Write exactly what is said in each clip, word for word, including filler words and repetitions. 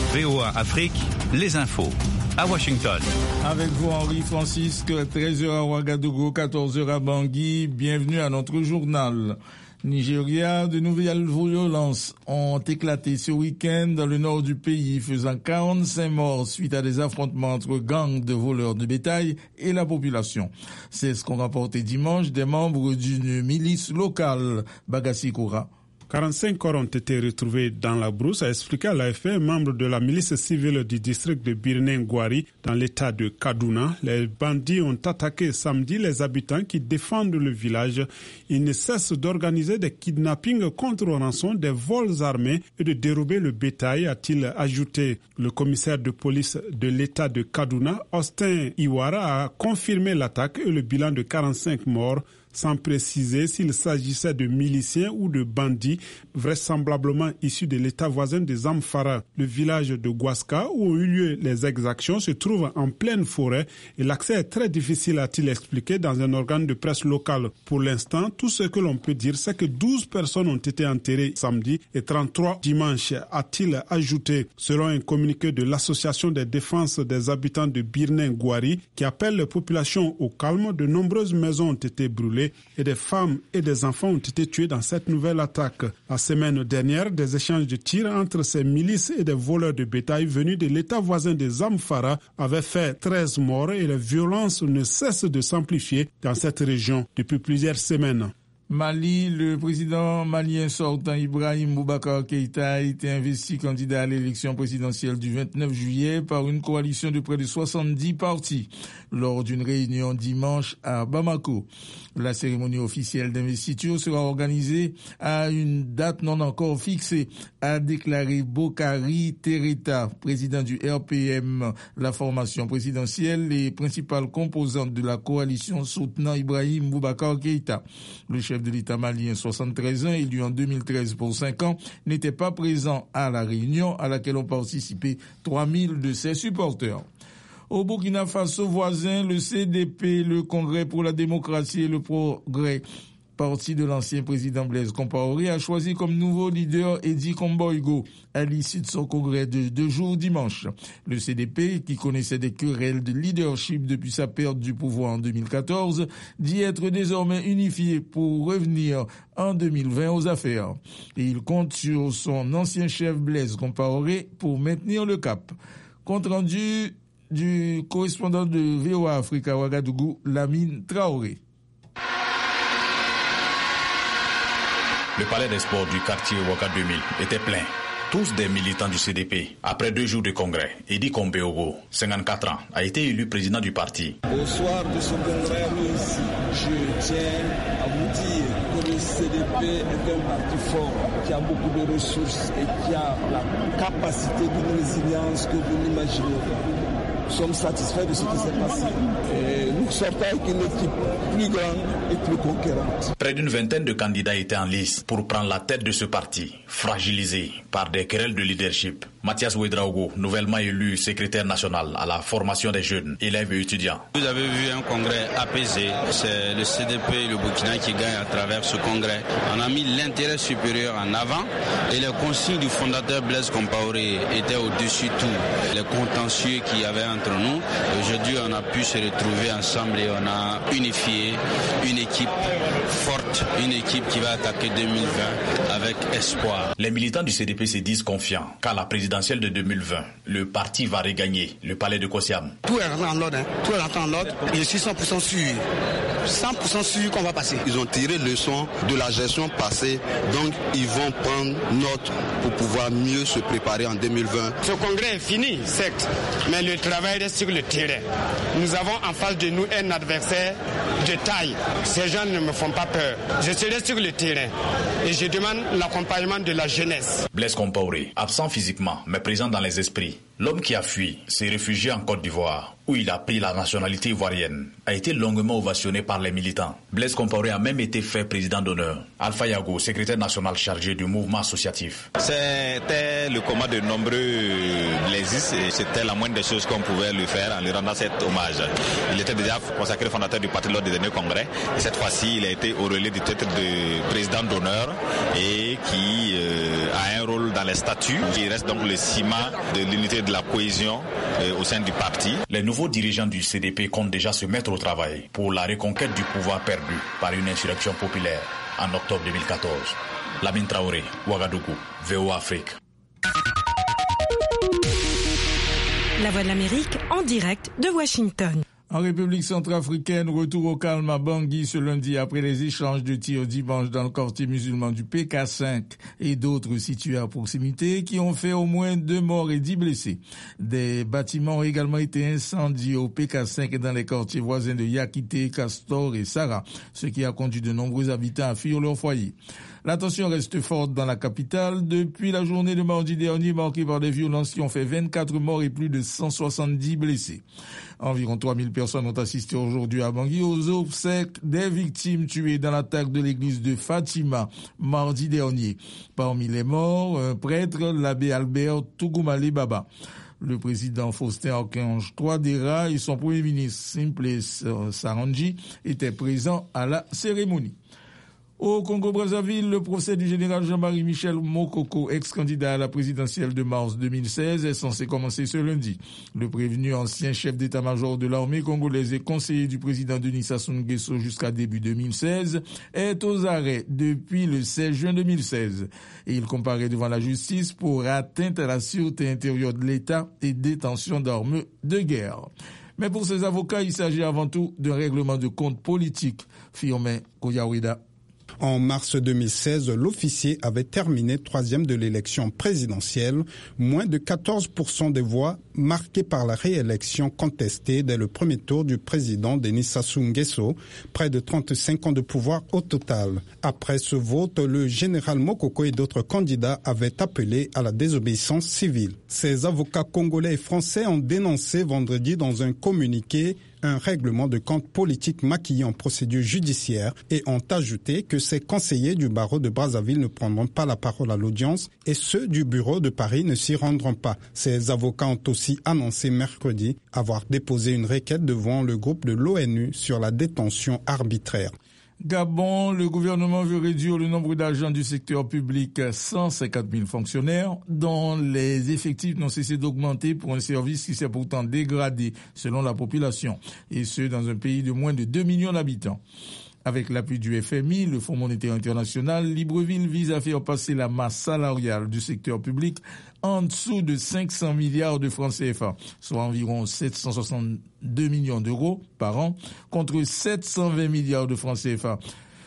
V O A Afrique, les infos. À Washington. Avec vous, Henri Francisque, treize heures à Ouagadougou, quatorze heures à Bangui. Bienvenue à notre journal. Nigeria, de nouvelles violences ont éclaté ce week-end dans le nord du pays, faisant quarante-cinq morts suite à des affrontements entre gangs de voleurs de bétail et la population. C'est ce qu'ont rapporté dimanche des membres d'une milice locale, Bagassi Koura. quarante-cinq corps ont été retrouvés dans la brousse, a expliqué à l'A F P, membre de la milice civile du district de Birnin-Gwari, dans l'état de Kaduna. Les bandits ont attaqué samedi les habitants qui défendent le village. Ils ne cessent d'organiser des kidnappings contre rançon, des vols armés et de dérober le bétail, a-t-il ajouté. Le commissaire de police de l'état de Kaduna, Austin Iwara, a confirmé l'attaque et le bilan de quarante-cinq morts, sans préciser s'il s'agissait de miliciens ou de bandits, vraisemblablement issus de l'état voisin de Zamfara. Le village de Gwaska, où ont eu lieu les exactions, se trouve en pleine forêt et l'accès est très difficile, a-t-il expliqué dans un organe de presse local. Pour l'instant, tout ce que l'on peut dire, c'est que douze personnes ont été enterrées samedi et trente-trois dimanche, a-t-il ajouté. Selon un communiqué de l'Association des défenses des habitants de Birnin-Gwari, qui appelle les populations au calme, de nombreuses maisons ont été brûlées et des femmes et des enfants ont été tués dans cette nouvelle attaque. La semaine dernière, des échanges de tirs entre ces milices et des voleurs de bétail venus de l'état voisin de Zamfara avaient fait treize morts et les violences ne cessent de s'amplifier dans cette région depuis plusieurs semaines. Mali, le président malien sortant Ibrahim Boubacar Keïta a été investi candidat à l'élection présidentielle du vingt-neuf juillet par une coalition de près de soixante-dix partis lors d'une réunion dimanche à Bamako. La cérémonie officielle d'investiture sera organisée à une date non encore fixée, a déclaré Bokari Tereta, président du R P M. La formation présidentielle, les principales composantes de la coalition soutenant Ibrahim Boubacar Keïta. Le chef de l'État malien, soixante-treize ans, élu en deux mille treize pour cinq ans, n'était pas présent à la réunion à laquelle ont participé trois mille de ses supporters. Au Burkina Faso voisin, le C D P, le Congrès pour la démocratie et le progrès, parti de l'ancien président Blaise Compaoré, a choisi comme nouveau leader Edi Komboigo à l'issue de son congrès de deux jours dimanche. Le C D P, qui connaissait des querelles de leadership depuis sa perte du pouvoir en deux mille quatorze, dit être désormais unifié pour revenir en deux mille vingt aux affaires. Et il compte sur son ancien chef Blaise Compaoré pour maintenir le cap. Compte rendu du correspondant de V O A Afrique à Ouagadougou, Lamine Traoré. Le palais des sports du quartier Ouaga deux mille était plein. Tous des militants du C D P. Après deux jours de congrès, Edi Komboigo, cinquante-quatre ans, a été élu président du parti. Au soir de ce congrès, je tiens à vous dire que le C D P est un parti fort, qui a beaucoup de ressources et qui a la capacité d'une résilience que vous n'imaginez pas. Nous sommes satisfaits de ce qui s'est passé. Et nous sortons avec une équipe plus grande et plus conquérante. Près d'une vingtaine de candidats étaient en lice pour prendre la tête de ce parti, fragilisé par des querelles de leadership. Mathias Ouedraogo, nouvellement élu secrétaire national à la formation des jeunes, élèves et étudiants. Vous avez vu un congrès apaisé. C'est le C D P et le Burkina qui gagnent à travers ce congrès. On a mis l'intérêt supérieur en avant et les consignes du fondateur Blaise Compaoré étaient au-dessus de tout. Les contentieux qu'il y avait entre nous. Aujourd'hui, on a pu se retrouver ensemble et on a unifié une équipe forte, une équipe qui va attaquer deux mille vingt avec espoir. Les militants du C D P se disent confiants qu'à la présidentielle de deux mille vingt, le parti va regagner le palais de Kosiam. Tout est rentré en ordre, hein. Tout est rentré en ordre. Je suis cent pour cent sûr, cent pour cent sûr qu'on va passer. Ils ont tiré leçon de la gestion passée, donc ils vont prendre note pour pouvoir mieux se préparer en deux mille vingt. Ce congrès est fini, certes, mais le travail reste sur le terrain. Nous avons en face de nous un adversaire de taille. Ces gens ne me font pas peur. Je serai sur le terrain et je demande l'accompagnement de la jeunesse. Blaise Compaoré, absent physiquement mais présent dans les esprits, l'homme qui a fui s'est réfugié en Côte d'Ivoire, où il a pris la nationalité ivoirienne, a été longuement ovationné par les militants. Blaise Compaoré a même été fait président d'honneur. Alpha Yago, secrétaire national chargé du mouvement associatif. C'était le combat de nombreux blaisistes et c'était la moindre des choses qu'on pouvait lui faire en lui rendant cet hommage. Il était déjà consacré fondateur du parti lors des derniers congrès et cette fois-ci il a été auréolé du titre de président d'honneur et qui euh, a un rôle dans les statuts. Il reste donc le ciment de l'unité et de la cohésion au sein du parti. Les nouveaux dirigeants du C D P comptent déjà se mettre au travail pour la reconquête du pouvoir perdu par une insurrection populaire en octobre deux mille quatorze. Lamine Traoré, Ouagadougou, V O A Afrique. La Voix de l'Amérique en direct de Washington. En République centrafricaine, retour au calme à Bangui ce lundi après les échanges de tirs dimanche dans le quartier musulman du P K cinq et d'autres situés à proximité qui ont fait au moins deux morts et dix blessés. Des bâtiments ont également été incendiés au P K cinq et dans les quartiers voisins de Yakité, Castor et Sarah, ce qui a conduit de nombreux habitants à fuir leur foyer. La tension reste forte dans la capitale depuis la journée de mardi dernier marquée par des violences qui ont fait vingt-quatre morts et plus de cent soixante-dix blessés. Environ trois mille personnes ont assisté aujourd'hui à Bangui aux obsèques des victimes tuées dans l'attaque de l'église de Fatima mardi dernier. Parmi les morts, un prêtre, l'abbé Albert Tougoumale Baba. Le président Faustin Archange Touadéra et son premier ministre Simple Sarangi étaient présents à la cérémonie. Au Congo-Brazzaville, le procès du général Jean-Marie Michel Mokoko, ex-candidat à la présidentielle de mars deux mille seize, est censé commencer ce lundi. Le prévenu ancien chef d'état-major de l'armée congolaise et conseiller du président Denis Sassou Nguesso jusqu'à début deux mille seize est aux arrêts depuis le seize juin deux mille seize. Et il comparaît devant la justice pour atteinte à la sûreté intérieure de l'État et détention d'armes de guerre. Mais pour ses avocats, il s'agit avant tout d'un règlement de compte politique, Firmin Koyaweda. En mars deux mille seize, l'officier avait terminé troisième de l'élection présidentielle, moins de quatorze pour cent des voix marquées par la réélection contestée dès le premier tour du président Denis Sassou Nguesso, près de trente-cinq ans de pouvoir au total. Après ce vote, le général Mokoko et d'autres candidats avaient appelé à la désobéissance civile. Ces avocats congolais et français ont dénoncé vendredi dans un communiqué un règlement de compte politique maquillé en procédure judiciaire et ont ajouté que ces conseillers du barreau de Brazzaville ne prendront pas la parole à l'audience et ceux du bureau de Paris ne s'y rendront pas. Ces avocats ont aussi annoncé mercredi avoir déposé une requête devant le groupe de l'ONU sur la détention arbitraire. Gabon, le gouvernement veut réduire le nombre d'agents du secteur public à cent cinquante mille fonctionnaires, dont les effectifs n'ont cessé d'augmenter pour un service qui s'est pourtant dégradé selon la population, et ce dans un pays de moins de deux millions d'habitants. Avec l'appui du F M I, le Fonds monétaire international, Libreville vise à faire passer la masse salariale du secteur public en dessous de cinq cents milliards de francs C F A, soit environ sept cent soixante-deux millions d'euros par an, contre sept cent vingt milliards de francs C F A.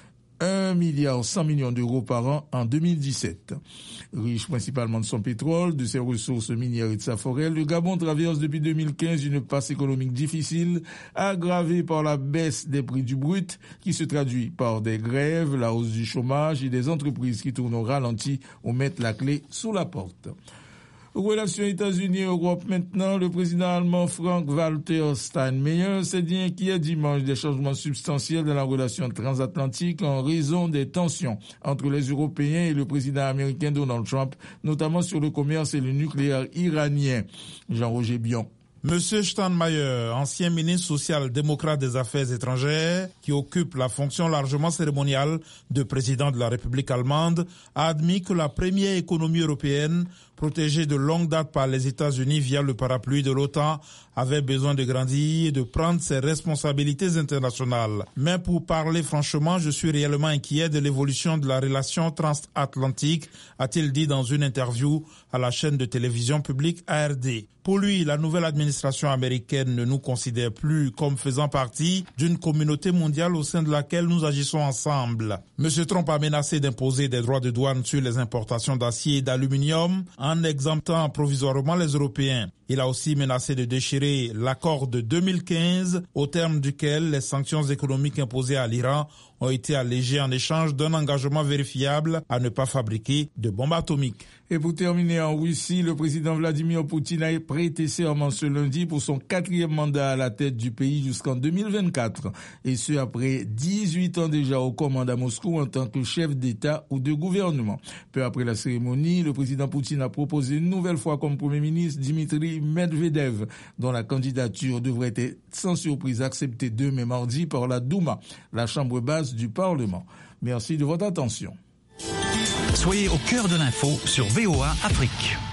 un milliard cent millions d'euros par an en deux mille dix-sept. Riche principalement de son pétrole, de ses ressources minières et de sa forêt, le Gabon traverse depuis deux mille quinze une passe économique difficile, aggravée par la baisse des prix du brut, qui se traduit par des grèves, la hausse du chômage et des entreprises qui tournent au ralenti ou mettent la clé sous la porte. Relations États-Unis-Europe maintenant, le président allemand Frank-Walter Steinmeier s'est dit inquiet dimanche des changements substantiels dans la relation transatlantique en raison des tensions entre les Européens et le président américain Donald Trump, notamment sur le commerce et le nucléaire iranien. Jean-Roger Bion. Monsieur Steinmeier, ancien ministre social-démocrate des Affaires étrangères, qui occupe la fonction largement cérémoniale de président de la République allemande, a admis que la première économie européenne, protégée de longue date par les États-Unis via le parapluie de l'OTAN, avait besoin de grandir et de prendre ses responsabilités internationales. Mais pour parler franchement, je suis réellement inquiet de l'évolution de la relation transatlantique, a-t-il dit dans une interview à la chaîne de télévision publique A R D. Pour lui, la nouvelle administration américaine ne nous considère plus comme faisant partie d'une communauté mondiale au sein de laquelle nous agissons ensemble. Monsieur Trump a menacé d'imposer des droits de douane sur les importations d'acier et d'aluminium en exemptant provisoirement les Européens. Il a aussi menacé de déchirer l'accord de deux mille quinze, au terme duquel les sanctions économiques imposées à l'Iran ont été allégées en échange d'un engagement vérifiable à ne pas fabriquer de bombes atomiques. Et pour terminer, en Russie, le président Vladimir Poutine a prêté serment ce lundi pour son quatrième mandat à la tête du pays jusqu'en deux mille vingt-quatre. Et ce, après dix-huit ans déjà aux commandes à Moscou en tant que chef d'État ou de gouvernement. Peu après la cérémonie, le président Poutine a proposé une nouvelle fois comme Premier ministre Dmitry Medvedev, dont la candidature devrait être sans surprise acceptée demain mardi par la Douma, la chambre basse du Parlement. Merci de votre attention. Soyez au cœur de l'info sur V O A Afrique.